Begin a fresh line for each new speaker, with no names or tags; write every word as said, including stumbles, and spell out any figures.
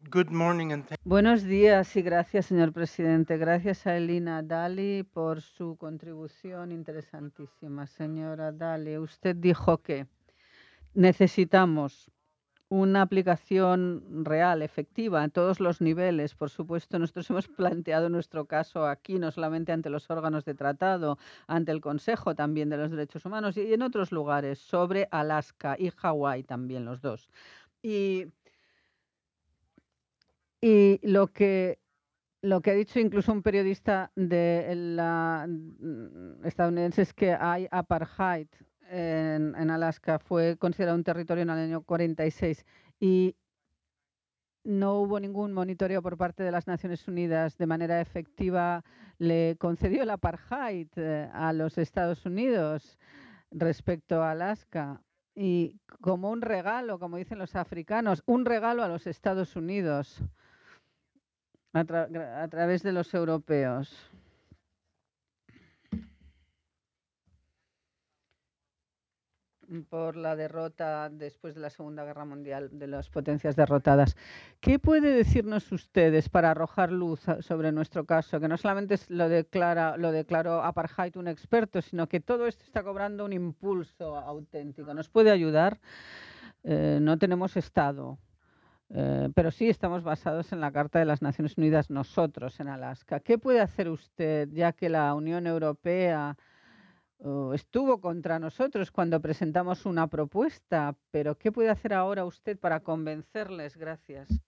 Good morning and thank
Buenos días y gracias, señor presidente. Gracias a Elina Dali por su contribución interesantísima. Señora Dali, usted dijo que necesitamos una aplicación real, efectiva, en todos los niveles. Por supuesto, nosotros hemos planteado nuestro caso aquí, no solamente ante los órganos de tratado, ante el Consejo también de los Derechos Humanos y en otros lugares, sobre Alaska y Hawái también, los dos. Y, y lo que Lo que ha dicho incluso un periodista de la mm, estadounidense es que hay apartheid en, en Alaska. Fue considerado un territorio en el año cuarenta y seis y no hubo ningún monitoreo por parte de las Naciones Unidas de manera efectiva. Le concedió el apartheid eh, a los Estados Unidos respecto a Alaska. Y como un regalo, como dicen los africanos, un regalo a los Estados Unidos a, tra a través de los europeos. Por la derrota después de la Segunda Guerra Mundial de las potencias derrotadas. ¿Qué puede decirnos ustedes para arrojar luz a- sobre nuestro caso? Que no solamente es- lo, declara, lo declaró apartheid un experto, sino que todo esto está cobrando un impulso auténtico. ¿Nos puede ayudar? Eh, no tenemos Estado. Eh, pero sí estamos basados en la Carta de las Naciones Unidas nosotros en Alaska. ¿Qué puede hacer usted, ya que la Unión Europea uh, estuvo contra nosotros cuando presentamos una propuesta? Pero ¿qué puede hacer ahora usted para convencerles? Gracias.